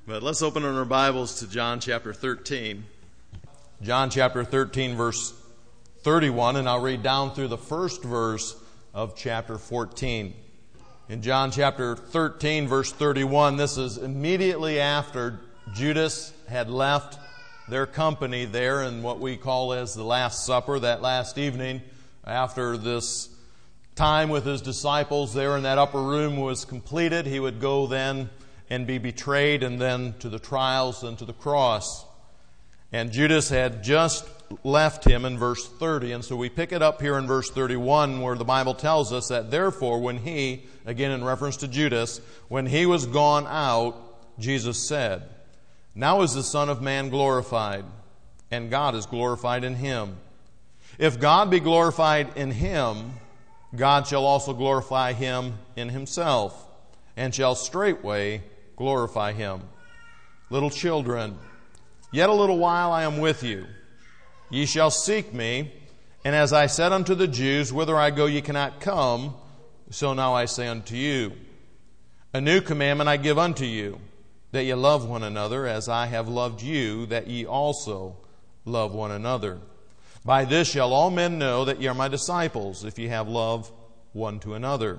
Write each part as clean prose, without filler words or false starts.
But let's open our Bibles to John chapter 13. John chapter 13, verse 31, and I'll read down through the first verse of chapter 14. In John chapter 13, verse 31, this is immediately after Judas had left their company there in what we call as the Last Supper, that last evening. After this time with his disciples there in that upper room was completed, he would go then and be betrayed, and then to the trials and to the cross. And Judas had just left him in verse 30. And so we pick it up here in verse 31 where the Bible tells us that therefore when he, again in reference to Judas, when he was gone out, Jesus said, "Now is the Son of Man glorified, and God is glorified in him. If God be glorified in him, God shall also glorify him in himself, and shall straightway glorify him. Little children, yet a little while I am with you. Ye shall seek me, and as I said unto the Jews, whither I go ye cannot come, so now I say unto you. A new commandment I give unto you, that ye love one another, as I have loved you, that ye also love one another. By this shall all men know that ye are my disciples, if ye have love one to another."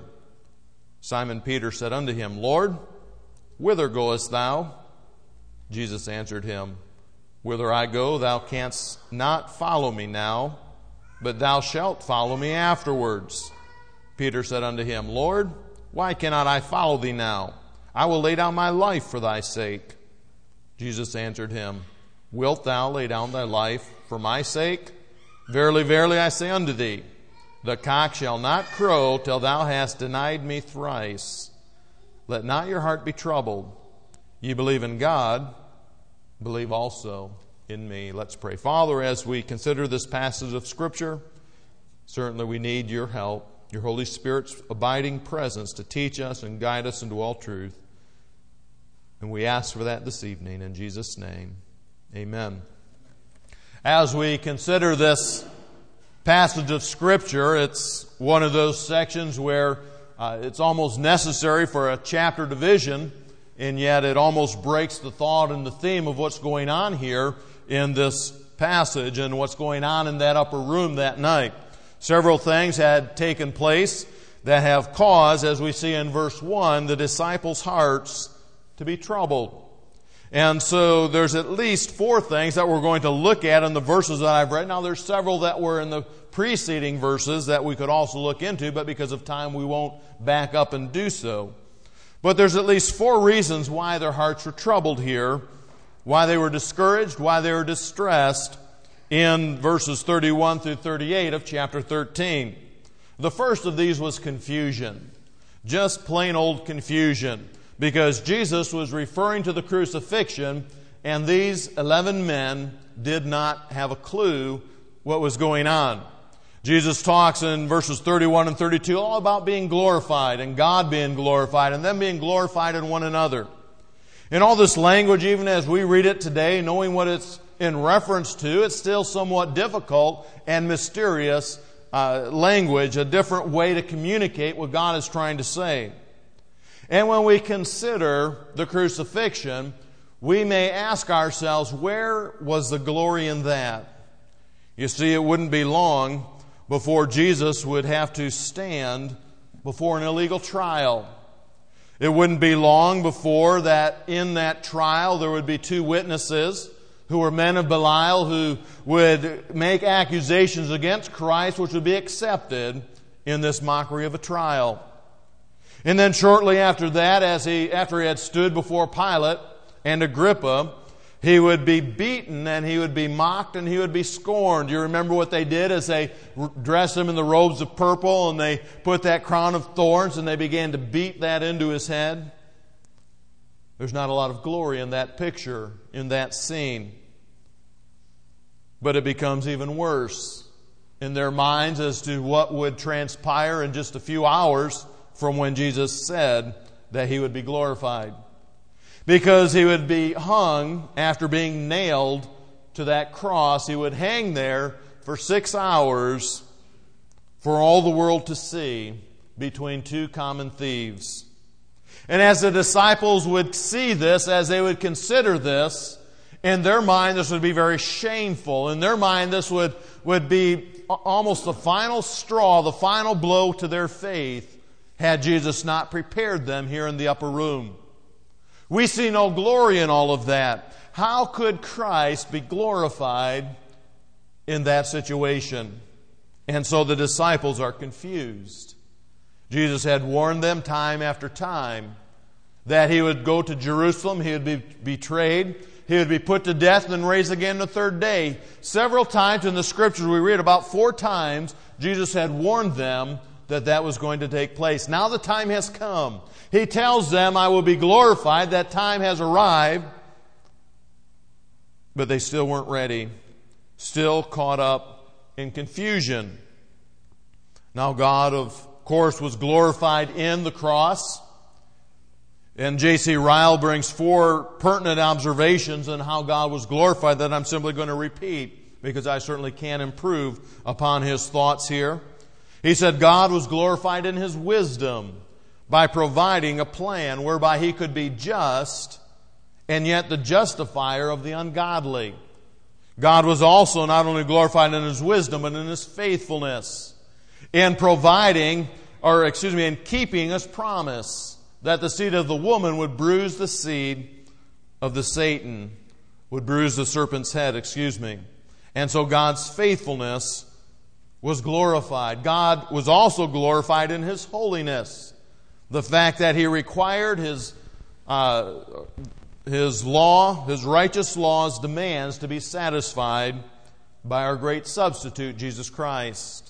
Simon Peter said unto him, "Lord, whither goest thou?" Jesus answered him, "Whither I go, thou canst not follow me now, but thou shalt follow me afterwards." Peter said unto him, "Lord, why cannot I follow thee now? I will lay down my life for thy sake." Jesus answered him, "Wilt thou lay down thy life for my sake? Verily, verily, I say unto thee, the cock shall not crow till thou hast denied me thrice. Let not your heart be troubled. Ye believe in God, believe also in me." Let's pray. Father, as we consider this passage of Scripture, certainly we need your help, your Holy Spirit's abiding presence to teach us and guide us into all truth. And we ask for that this evening in Jesus' name. Amen. As we consider this passage of Scripture, it's one of those sections where it's almost necessary for a chapter division, and yet it almost breaks the thought and the theme of what's going on here in this passage and what's going on in that upper room that night. Several things had taken place that have caused, as we see in verse 1, the disciples' hearts to be troubled. And so there's at least four things that we're going to look at in the verses that I've read. Now there's several that were in the preceding verses that we could also look into, but because of time we won't back up and do so. But there's at least four reasons why their hearts were troubled here, why they were discouraged, why they were distressed in verses 31 through 38 of chapter 13. The first of these was confusion. Just plain old confusion. Because Jesus was referring to the crucifixion, and these 11 men did not have a clue what was going on. Jesus talks in verses 31 and 32 all about being glorified and God being glorified and them being glorified in one another. In all this language, even as we read it today, knowing what it's in reference to, it's still somewhat difficult and mysterious language, a different way to communicate what God is trying to say. And when we consider the crucifixion, we may ask ourselves, where was the glory in that? You see, it wouldn't be long before Jesus would have to stand before an illegal trial. It wouldn't be long before that in that trial there would be two witnesses who were men of Belial who would make accusations against Christ which would be accepted in this mockery of a trial. And then shortly after that, after he had stood before Pilate and Agrippa, he would be beaten and he would be mocked and he would be scorned. You remember what they did as they dressed him in the robes of purple and they put that crown of thorns and they began to beat that into his head? There's not a lot of glory in that picture, in that scene. But it becomes even worse in their minds as to what would transpire in just a few hours from when Jesus said that he would be glorified. Because he would be hung after being nailed to that cross. He would hang there for 6 hours for all the world to see between two common thieves. And as the disciples would see this, as they would consider this, in their mind this would be very shameful. In their mind this would be almost the final straw, the final blow to their faith, had Jesus not prepared them here in the upper room. We see no glory in all of that. How could Christ be glorified in that situation? And so the disciples are confused. Jesus had warned them time after time that He would go to Jerusalem, He would be betrayed, He would be put to death and then raised again the third day. Several times in the Scriptures, we read about 4 times, Jesus had warned them that was going to take place. Now the time has come. He tells them, I will be glorified. That time has arrived. But they still weren't ready. Still caught up in confusion. Now God, of course, was glorified in the cross. And J.C. Ryle brings 4 pertinent observations on how God was glorified that I'm simply going to repeat because I certainly can't improve upon his thoughts here. He said God was glorified in His wisdom by providing a plan whereby He could be just and yet the justifier of the ungodly. God was also not only glorified in His wisdom, but in His faithfulness in in keeping His promise that the seed of the woman would bruise the seed of the Satan, would bruise the serpent's head, And so God's faithfulness was glorified. God was also glorified in His holiness. The fact that He required His law, His righteous law's demands to be satisfied by our great substitute, Jesus Christ.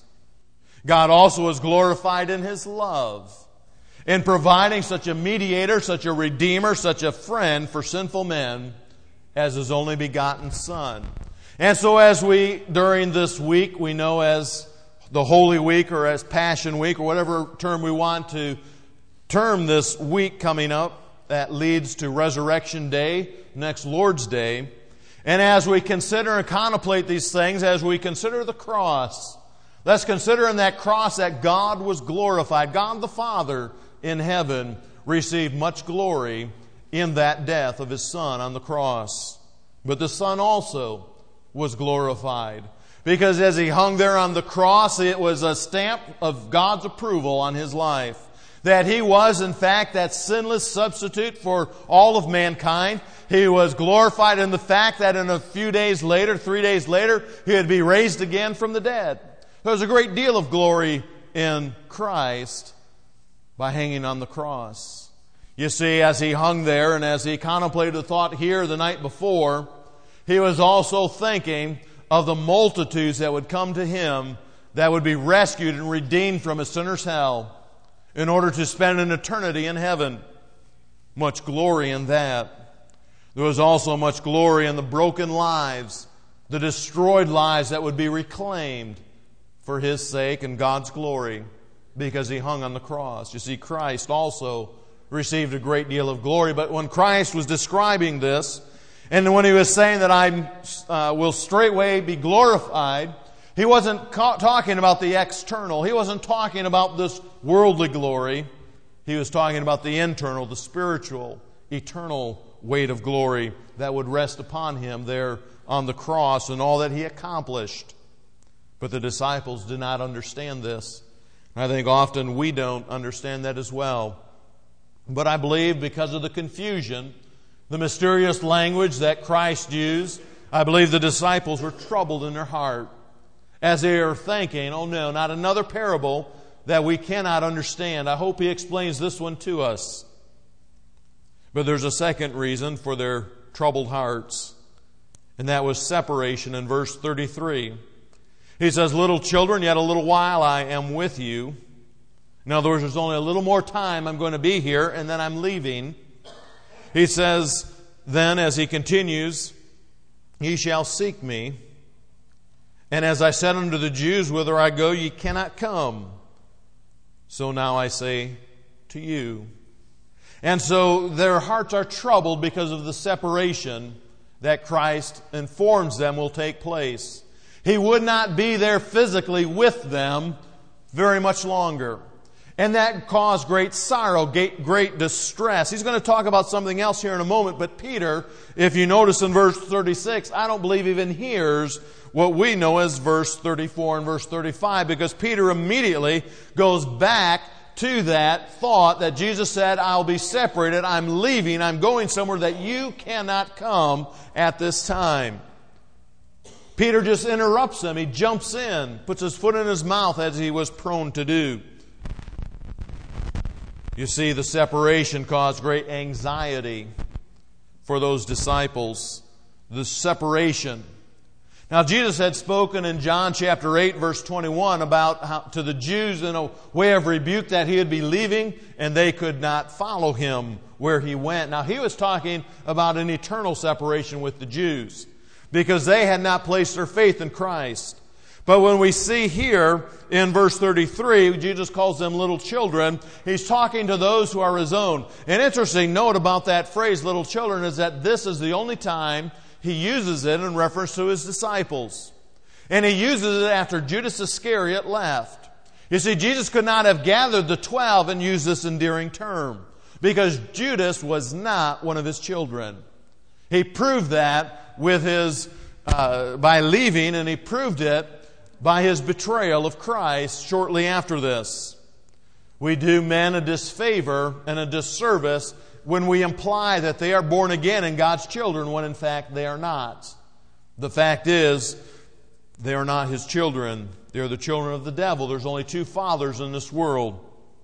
God also was glorified in His love, in providing such a mediator, such a redeemer, such a friend for sinful men as His only begotten Son. And so as during this week, we know as the Holy Week or as Passion Week or whatever term we want to term this week coming up that leads to Resurrection Day, next Lord's Day. And as we consider and contemplate these things, as we consider the cross, let's consider in that cross that God was glorified. God the Father in heaven received much glory in that death of His Son on the cross. But the Son also was glorified. Because as He hung there on the cross, it was a stamp of God's approval on His life. That He was, in fact, that sinless substitute for all of mankind. He was glorified in the fact that in a few days later, 3 days later, He would be raised again from the dead. There was a great deal of glory in Christ by hanging on the cross. You see, as He hung there and as He contemplated the thought here the night before, He was also thinking of the multitudes that would come to Him that would be rescued and redeemed from a sinner's hell in order to spend an eternity in heaven. Much glory in that. There was also much glory in the broken lives, the destroyed lives that would be reclaimed for His sake and God's glory because He hung on the cross. You see, Christ also received a great deal of glory. But when Christ was describing this, and when He was saying that I will straightway be glorified, He wasn't talking about the external. He wasn't talking about this worldly glory. He was talking about the internal, the spiritual, eternal weight of glory that would rest upon Him there on the cross and all that He accomplished. But the disciples did not understand this. I think often we don't understand that as well. But I believe because of the confusion, the mysterious language that Christ used, I believe the disciples were troubled in their heart as they are thinking, oh no, not another parable that we cannot understand. I hope He explains this one to us. But there's a second reason for their troubled hearts, and that was separation in verse 33. He says, little children, yet a little while I am with you. In other words, there's only a little more time I'm going to be here, and then I'm leaving. He says, then as He continues, ye shall seek me. And as I said unto the Jews, whither I go, ye cannot come. So now I say to you. And so their hearts are troubled because of the separation that Christ informs them will take place. He would not be there physically with them very much longer. And that caused great sorrow, great distress. He's going to talk about something else here in a moment, but Peter, if you notice in verse 36, I don't believe even hears what we know as verse 34 and verse 35, because Peter immediately goes back to that thought that Jesus said, I'll be separated, I'm leaving, I'm going somewhere that you cannot come at this time. Peter just interrupts him. He jumps in, puts his foot in his mouth as he was prone to do. You see, the separation caused great anxiety for those disciples. The separation. Now, Jesus had spoken in John chapter 8, verse 21, about how to the Jews in a way of rebuke that he would be leaving and they could not follow him where he went. Now, he was talking about an eternal separation with the Jews because they had not placed their faith in Christ. But when we see here in verse 33, Jesus calls them little children. He's talking to those who are his own. An interesting note about that phrase, little children, is that this is the only time he uses it in reference to his disciples. And he uses it after Judas Iscariot left. You see, Jesus could not have gathered the 12 and used this endearing term because Judas was not one of his children. He proved that with his by leaving, and he proved it by his betrayal of Christ shortly after this. We do men a disfavor and a disservice when we imply that they are born again and God's children when in fact they are not. The fact is, they are not his children. They are the children of the devil. There's only two fathers in this world.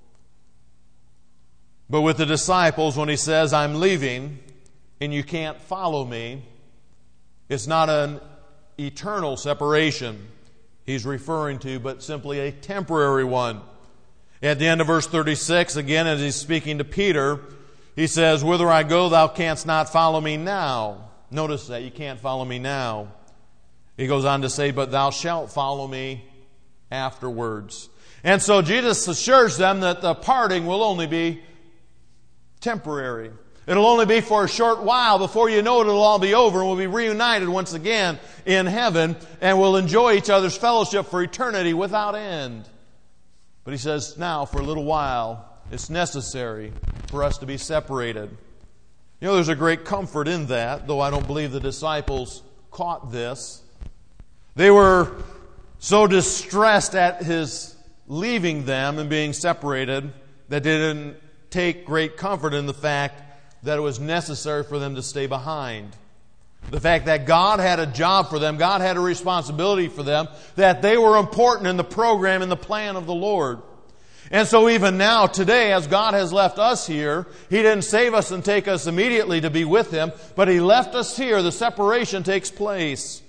But with the disciples, when he says, I'm leaving and you can't follow me, it's not an eternal separation he's referring to, but simply a temporary one. At the end of verse 36, again, as he's speaking to Peter, he says, whither I go, thou canst not follow me now. Notice that, you can't follow me now. He goes on to say, but thou shalt follow me afterwards. And so Jesus assures them that the parting will only be temporary. It'll only be for a short while. Before you know it, it'll all be over and we'll be reunited once again in heaven and we'll enjoy each other's fellowship for eternity without end. But he says, now, for a little while, it's necessary for us to be separated. You know, there's a great comfort in that, though I don't believe the disciples caught this. They were so distressed at his leaving them and being separated that they didn't take great comfort in the fact that it was necessary for them to stay behind. The fact that God had a job for them, God had a responsibility for them, that they were important in the program and the plan of the Lord. And so even now, today, as God has left us here, He didn't save us and take us immediately to be with Him, but He left us here. The separation takes place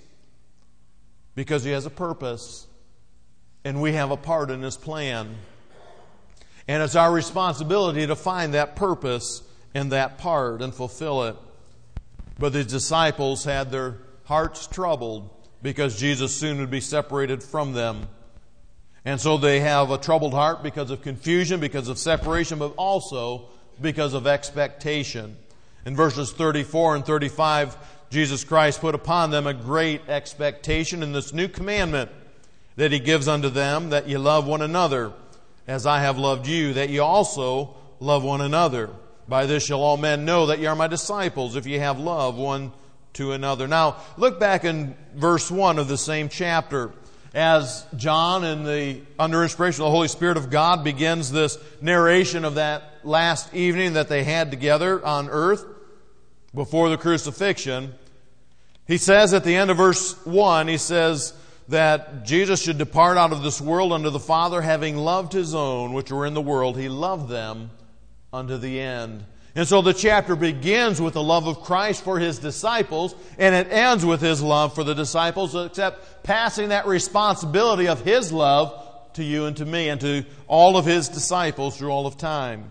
because He has a purpose, and we have a part in His plan. And it's our responsibility to find that purpose and that part and fulfill it. But the disciples had their hearts troubled because Jesus soon would be separated from them. And so they have a troubled heart because of confusion, because of separation, but also because of expectation. In verses 34 and 35, Jesus Christ put upon them a great expectation in this new commandment that He gives unto them, that ye love one another as I have loved you, that ye also love one another. By this shall all men know that ye are my disciples, if ye have love one to another. Now, look back in verse 1 of the same chapter. As John, under inspiration of the Holy Spirit of God, begins this narration of that last evening that they had together on earth before the crucifixion, he says at the end of verse 1, he says that Jesus should depart out of this world unto the Father, having loved His own, which were in the world. He loved them unto the end. And so the chapter begins with the love of Christ for His disciples, and it ends with His love for the disciples, except passing that responsibility of His love to you and to me and to all of His disciples through all of time.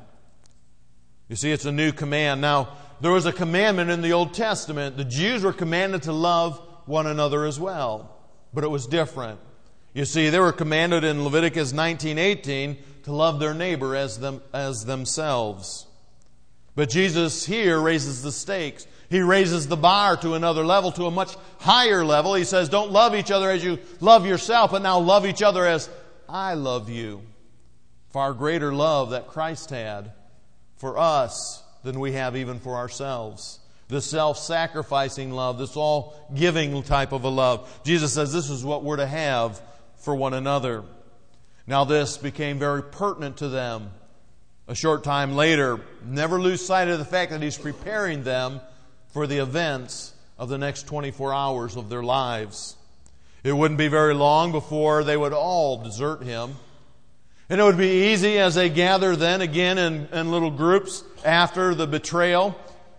You see, it's a new command. Now, there was a commandment in the Old Testament. The Jews were commanded to love one another as well, but it was different. You see, they were commanded in Leviticus 19:18 to love their neighbor as themselves. But Jesus here raises the stakes. He raises the bar to another level, to a much higher level. He says, don't love each other as you love yourself, but now love each other as I love you. far greater love that Christ had for us than we have even for ourselves. This self-sacrificing love, this all-giving type of a love. Jesus says this is what we're to have for one another. Now this became very pertinent to them a short time later. Never lose sight of the fact that He's preparing them for the events of the next 24 hours of their lives. It wouldn't be very long before they would all desert Him. And it would be easy as they gather then again in little groups after the betrayal.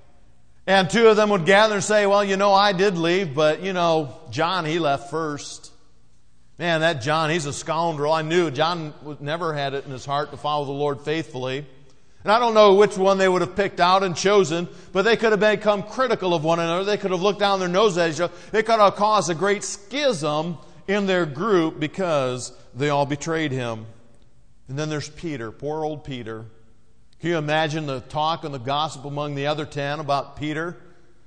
And two of them would gather and say, well, I did leave, but, John, he left first. Man, that John, he's a scoundrel. I knew John never had it in his heart to follow the Lord faithfully. And I don't know which one they would have picked out and chosen, but they could have become critical of one another. They could have looked down their nose at each other. It could have caused a great schism in their group because they all betrayed Him. And then there's Peter, poor old Peter. Can you imagine the talk and the gossip among the other 10 about Peter?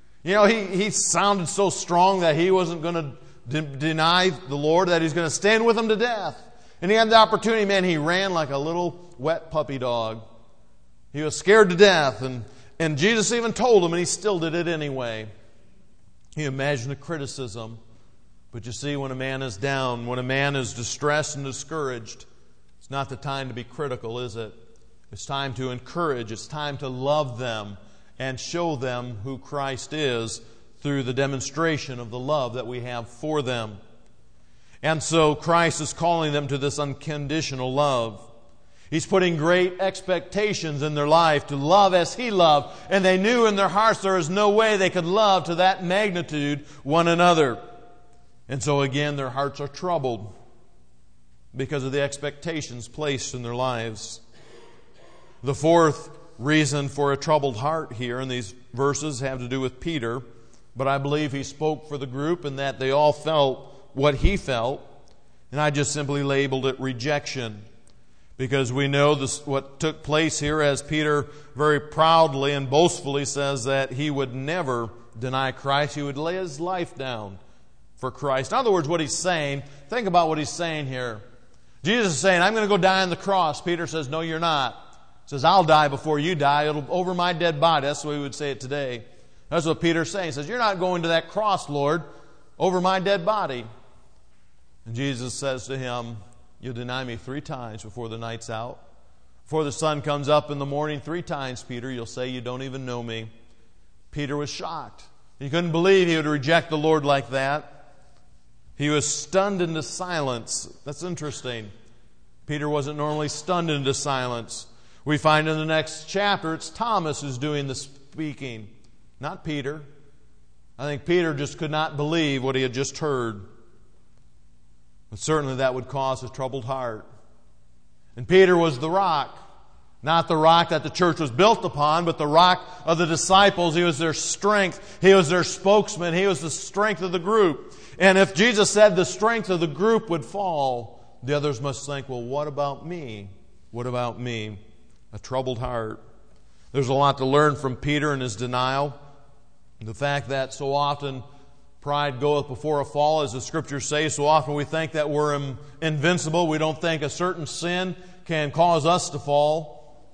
He sounded so strong that he wasn't going to deny the Lord, that He's going to stand with him to death. And he had the opportunity, man, he ran like a little wet puppy dog. He was scared to death, and Jesus even told him, and he still did it anyway. Can you imagine the criticism? But you see, when a man is down, when a man is distressed and discouraged, it's not the time to be critical, is it? It's time to encourage. It's time to love them and show them who Christ is through the demonstration of the love that we have for them. And so Christ is calling them to this unconditional love. He's putting great expectations in their life to love as He loved. And they knew in their hearts there is no way they could love to that magnitude one another. And so again, their hearts are troubled because of the expectations placed in their lives. The fourth reason for a troubled heart here in these verses have to do with Peter. But I believe he spoke for the group and that they all felt what he felt. And I just simply labeled it rejection. Because we know what took place here as Peter very proudly and boastfully says that he would never deny Christ. He would lay his life down for Christ. In other words, what he's saying, think about what he's saying here. Jesus is saying, I'm going to go die on the cross. Peter says, no, you're not. He says, I'll die before you die. It'll over my dead body. That's the way we would say it today. That's what Peter's saying. He says, you're not going to that cross, Lord, over my dead body. And Jesus says to him, you'll deny me 3 times before the night's out. Before the sun comes up in the morning, 3 times, Peter, you'll say you don't even know me. Peter was shocked. He couldn't believe he would reject the Lord like that. He was stunned into silence. That's interesting. Peter wasn't normally stunned into silence. We find in the next chapter, it's Thomas who's doing the speaking, not Peter. I think Peter just could not believe what he had just heard. But certainly that would cause a troubled heart. And Peter was the rock. Not the rock that the church was built upon, but the rock of the disciples. He was their strength. He was their spokesman. He was the strength of the group. And if Jesus said the strength of the group would fall, the others must think, well, what about me? What about me? A troubled heart. There's a lot to learn from Peter and his denial. The fact that so often pride goeth before a fall, as the Scriptures say. So often we think that we're invincible. We don't think a certain sin can cause us to fall.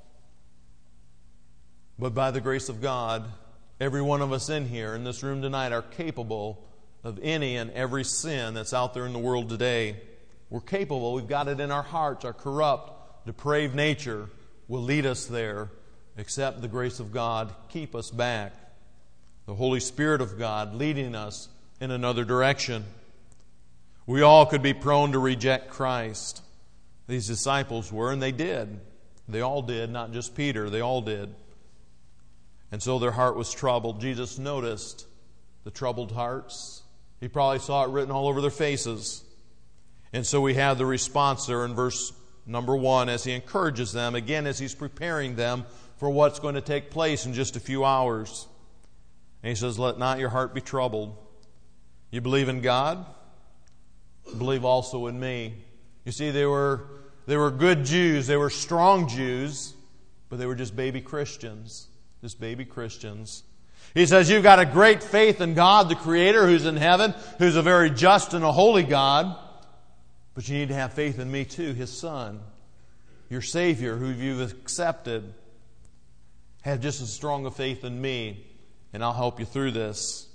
But by the grace of God, every one of us in here, in this room tonight, are capable of any and every sin that's out there in the world today. We're capable. We've got it in our hearts. Our corrupt, depraved nature will lead us there, except the grace of God keep us back. The Holy Spirit of God leading us in another direction. We all could be prone to reject Christ. These disciples were, and they did. They all did, not just Peter. They all did. And so their heart was troubled. Jesus noticed the troubled hearts. He probably saw it written all over their faces. And so we have the response there in verse number 1 as he encourages them, again as he's preparing them for what's going to take place in just a few hours. And he says, let not your heart be troubled. You believe in God? Believe also in me. You see, they were good Jews. They were strong Jews, but they were just baby Christians. Just baby Christians. He says, you've got a great faith in God, the Creator, who's in heaven, who's a very just and a holy God. But you need to have faith in me too, His Son. your Savior, who you've accepted, have just as strong a faith in me, and I'll help you through this.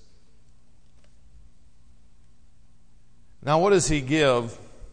Now, what does He give?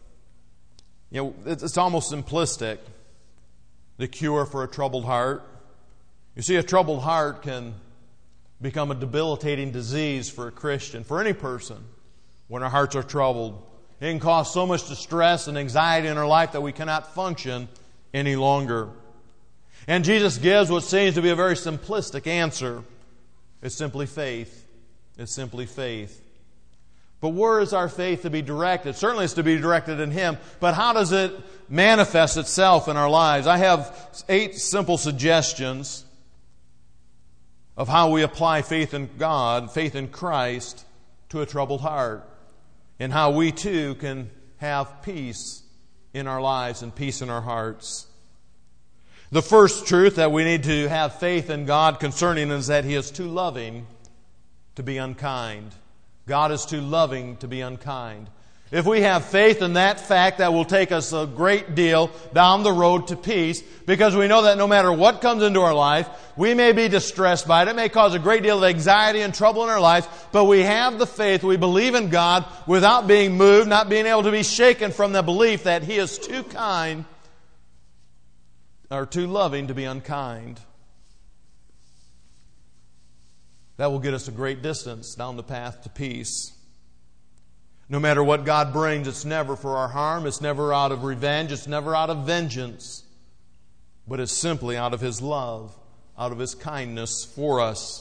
It's almost simplistic. The cure for a troubled heart. You see, a troubled heart can become a debilitating disease for a Christian, for any person, when our hearts are troubled. It can cause so much distress and anxiety in our life that we cannot function any longer. And Jesus gives what seems to be a very simplistic answer. It's simply faith. It's simply faith. But where is our faith to be directed? Certainly it's to be directed in Him, but how does it manifest itself in our lives? I have 8 simple suggestions of how we apply faith in God, faith in Christ, to a troubled heart, and how we too can have peace in our lives and peace in our hearts. The first truth that we need to have faith in God concerning is that He is too loving to be unkind. God is too loving to be unkind. If we have faith in that fact, that will take us a great deal down the road to peace, because we know that no matter what comes into our life, we may be distressed by it. It may cause a great deal of anxiety and trouble in our lives, but we have the faith, we believe in God without being moved, not being able to be shaken from the belief that He is too kind or too loving to be unkind. That will get us a great distance down the path to peace. No matter what God brings, it's never for our harm, it's never out of revenge, it's never out of vengeance, but it's simply out of His love, out of His kindness for us.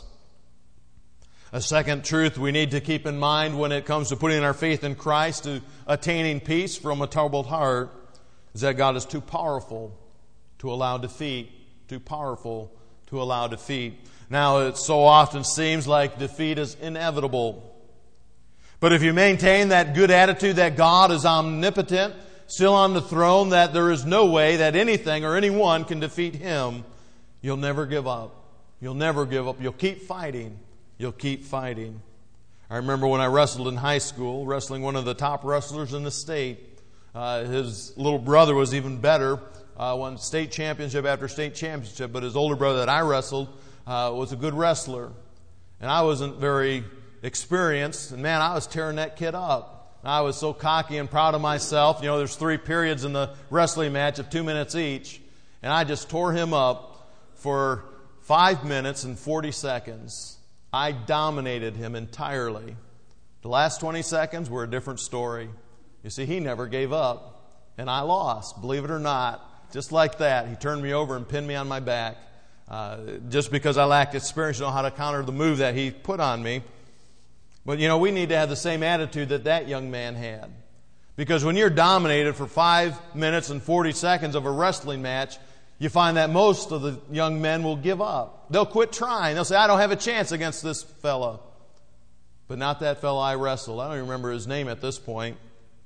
A second truth we need to keep in mind when it comes to putting our faith in Christ to attaining peace from a troubled heart is that God is too powerful to allow defeat, too powerful to allow defeat. Now, it so often seems like defeat is inevitable. But if you maintain that good attitude that God is omnipotent, still on the throne, that there is no way that anything or anyone can defeat Him, you'll never give up. You'll never give up. You'll keep fighting. You'll keep fighting. I remember when I wrestled in high school, wrestling one of the top wrestlers in the state. His little brother was even better, won state championship after state championship, but his older brother that I wrestled was a good wrestler. And I wasn't very experienced, and man, I was tearing that kid up. I was so cocky and proud of myself. You know, there's 3 periods in the wrestling match of 2 minutes each, and I just tore him up for 5 minutes and 40 seconds. I dominated him entirely. The last 20 seconds were a different story. You see, he never gave up, and I lost, believe it or not. Just like that, he turned me over and pinned me on my back. Just because I lacked experience to know how to counter the move that he put on me. But you know, we need to have the same attitude that young man had. Because when you're dominated for 5 minutes and 40 seconds of a wrestling match, you find that most of the young men will give up. They'll quit trying. They'll say, I don't have a chance against this fella. But not that fella I wrestled. I don't even remember his name at this point.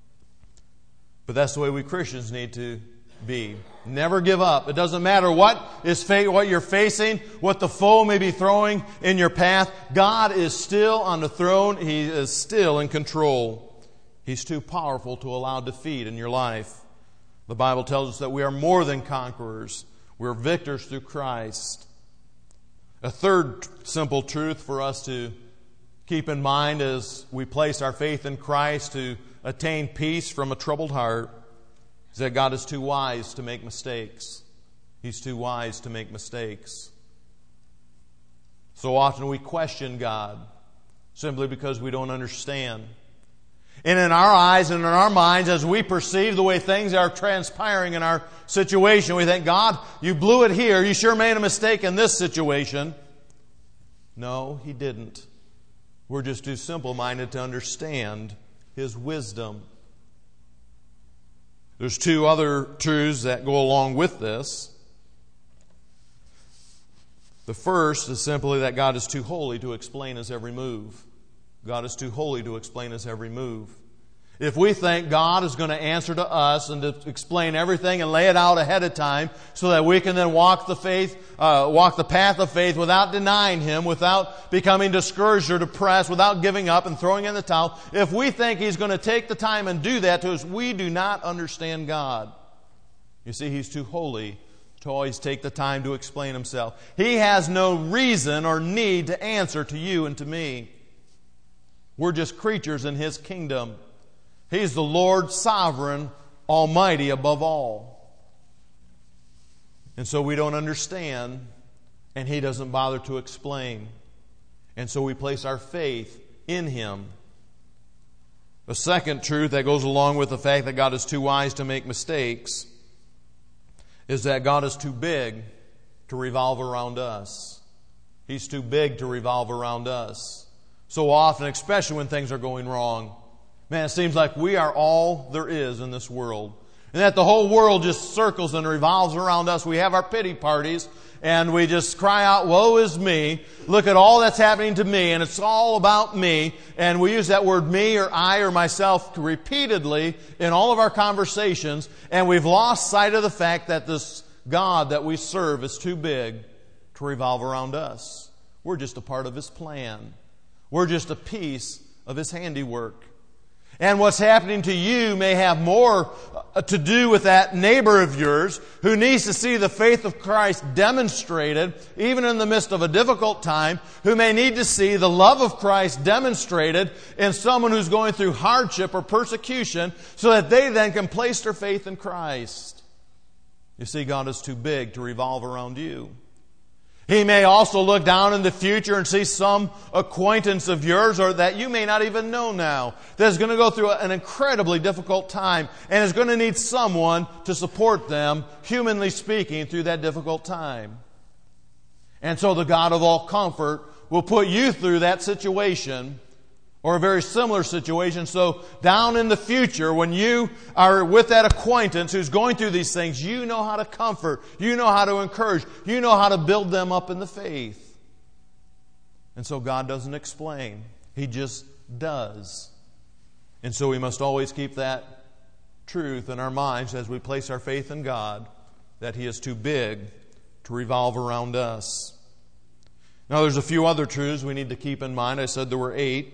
But that's the way we Christians need to be. Never give up. It doesn't matter what you're facing, what the foe may be throwing in your path. God is still on the throne. He is still in control. He's too powerful to allow defeat in your life. The Bible tells us that we are more than conquerors. We're victors through Christ. A third simple truth for us to keep in mind as we place our faith in Christ to attain peace from a troubled heart is that God is too wise to make mistakes. He's too wise to make mistakes. So often we question God simply because we don't understand. And in our eyes and in our minds, as we perceive the way things are transpiring in our situation, we think, God, you blew it here. You sure made a mistake in this situation. No, He didn't. We're just too simple-minded to understand His wisdom. There's 2 other truths that go along with this. The first is simply that God is too holy to explain His every move. God is too holy to explain His every move. If we think God is going to answer to us and to explain everything and lay it out ahead of time so that we can then walk the path of faith without denying Him, without becoming discouraged or depressed, without giving up and throwing in the towel, if we think He's going to take the time and do that to us, we do not understand God. You see, He's too holy to always take the time to explain Himself. He has no reason or need to answer to you and to me. We're just creatures in His kingdom. He's the Lord, sovereign, almighty above all. And so we don't understand, and He doesn't bother to explain. And so we place our faith in Him. The second truth that goes along with the fact that God is too wise to make mistakes is that God is too big to revolve around us. He's too big to revolve around us. So often, especially when things are going wrong, man, it seems like we are all there is in this world. And that the whole world just circles and revolves around us. We have our pity parties and we just cry out, woe is me. Look at all that's happening to me, and it's all about me. And we use that word me or I or myself repeatedly in all of our conversations, and we've lost sight of the fact that this God that we serve is too big to revolve around us. We're just a part of His plan. We're just a piece of His handiwork. And what's happening to you may have more to do with that neighbor of yours who needs to see the faith of Christ demonstrated, even in the midst of a difficult time, who may need to see the love of Christ demonstrated in someone who's going through hardship or persecution, so that they then can place their faith in Christ. You see, God is too big to revolve around you. He may also look down in the future and see some acquaintance of yours, or that you may not even know now, that's going to go through an incredibly difficult time and is going to need someone to support them, humanly speaking, through that difficult time. And so the God of all comfort will put you through that situation, or a very similar situation. So down in the future, when you are with that acquaintance who's going through these things, you know how to comfort, you know how to encourage, you know how to build them up in the faith. And so God doesn't explain. He just does. And so we must always keep that truth in our minds as we place our faith in God, that He is too big to revolve around us. Now there's a few other truths we need to keep in mind. I said there were 8.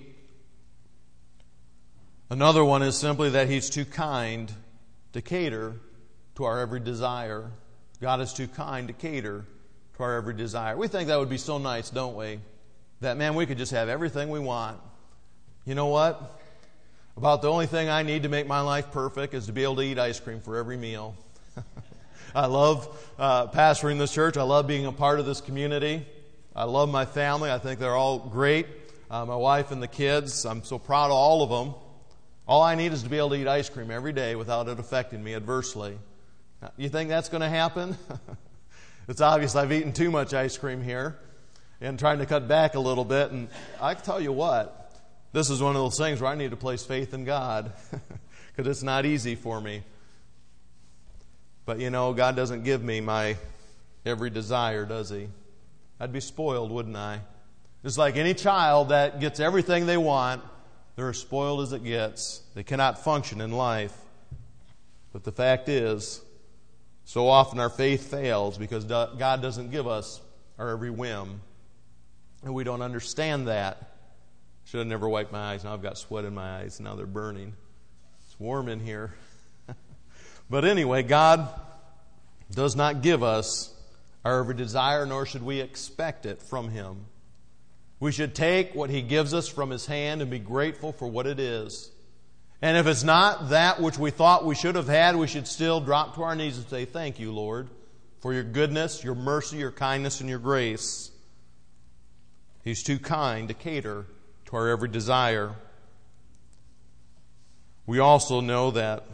Another one is simply that He's too kind to cater to our every desire. God is too kind to cater to our every desire. We think that would be so nice, don't we? That, man, we could just have everything we want. You know what? About the only thing I need to make my life perfect is to be able to eat ice cream for every meal. I love pastoring this church. I love being a part of this community. I love my family. I think they're all great. My wife and the kids. I'm so proud of all of them. All I need is to be able to eat ice cream every day without it affecting me adversely. You think that's going to happen? It's obvious I've eaten too much ice cream here and trying to cut back a little bit. And I can tell you what, this is one of those things where I need to place faith in God because it's not easy for me. But you know, God doesn't give me my every desire, does He? I'd be spoiled, wouldn't I? Just like any child that gets everything they want, they're as spoiled as it gets. They cannot function in life. But the fact is, so often our faith fails because God doesn't give us our every whim. And we don't understand that. Should have never wiped my eyes. Now I've got sweat in my eyes. Now they're burning. It's warm in here. But anyway, God does not give us our every desire, nor should we expect it from Him. We should take what He gives us from His hand and be grateful for what it is. And if it's not that which we thought we should have had, we should still drop to our knees and say, thank you, Lord, for your goodness, your mercy, your kindness, and your grace. He's too kind to cater to our every desire. We also know that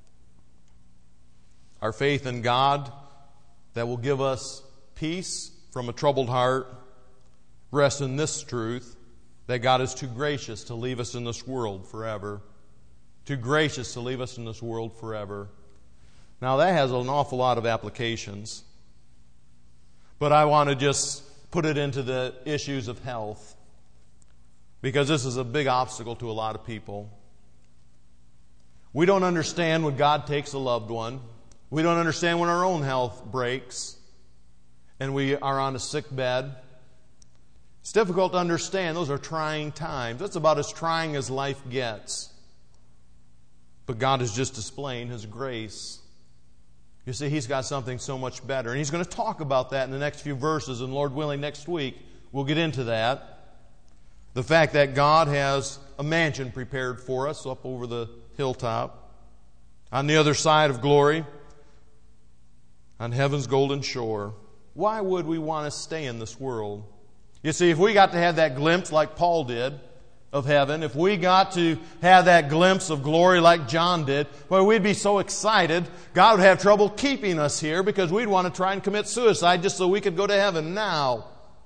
our faith in God that will give us peace from a troubled heart rests in this truth, that God is too gracious to leave us in this world forever. Too gracious to leave us in this world forever. Now that has an awful lot of applications. But I want to just put it into the issues of health, because this is a big obstacle to a lot of people. We don't understand when God takes a loved one. We don't understand when our own health breaks and we are on a sick bed. It's difficult to understand. Those are trying times. That's about as trying as life gets. But God is just displaying His grace. You see, He's got something so much better. And He's going to talk about that in the next few verses. And Lord willing, next week, we'll get into that. The fact that God has a mansion prepared for us up over the hilltop, on the other side of glory, on heaven's golden shore. Why would we want to stay in this world? You see, if we got to have that glimpse like Paul did of heaven, if we got to have that glimpse of glory like John did, well, we'd be so excited, God would have trouble keeping us here because we'd want to try and commit suicide just so we could go to heaven now.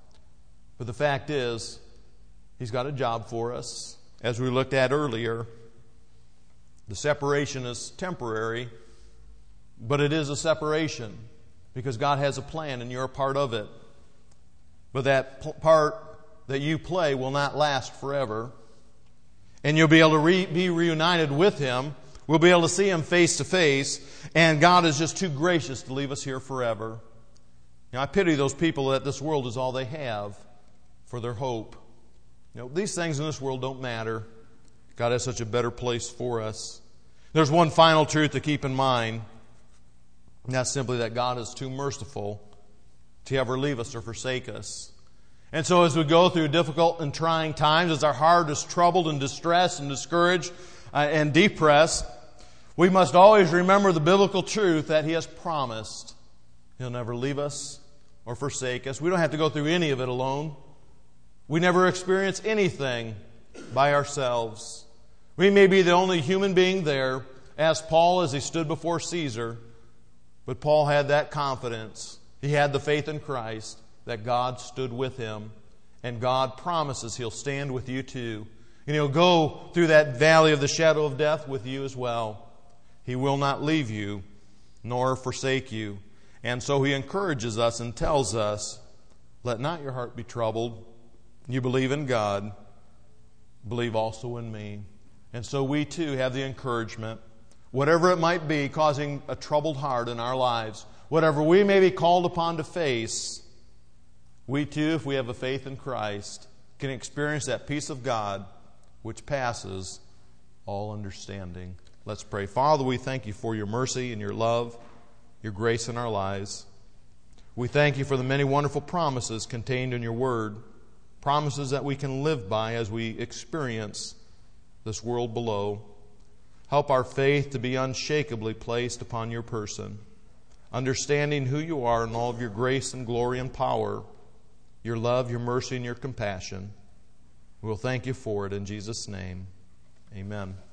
But the fact is, He's got a job for us. As we looked at earlier, the separation is temporary, but it is a separation because God has a plan and you're a part of it. But that part that you play will not last forever. And you'll be able to be reunited with Him. We'll be able to see Him face to face. And God is just too gracious to leave us here forever. Now, I pity those people that this world is all they have for their hope. These things in this world don't matter. God has such a better place for us. There's one final truth to keep in mind. And that's simply that God is too merciful to ever leave us or forsake us. And so as we go through difficult and trying times, as our heart is troubled and distressed and discouraged and depressed, we must always remember the biblical truth that He has promised. He'll never leave us or forsake us. We don't have to go through any of it alone. We never experience anything by ourselves. We may be the only human being there, as Paul as he stood before Caesar, but Paul had that confidence. He had the faith in Christ that God stood with him, and God promises He'll stand with you too. And He'll go through that valley of the shadow of death with you as well. He will not leave you nor forsake you. And so He encourages us and tells us, let not your heart be troubled. You believe in God, believe also in me. And so we too have the encouragement, whatever it might be causing a troubled heart in our lives, whatever we may be called upon to face, we too, if we have a faith in Christ, can experience that peace of God which passes all understanding. Let's pray. Father, we thank You for Your mercy and Your love, Your grace in our lives. We thank You for the many wonderful promises contained in Your Word, promises that we can live by as we experience this world below. Help our faith to be unshakably placed upon Your person, understanding who You are and all of Your grace and glory and power, Your love, Your mercy, and Your compassion. We'll thank You for it in Jesus' name. Amen.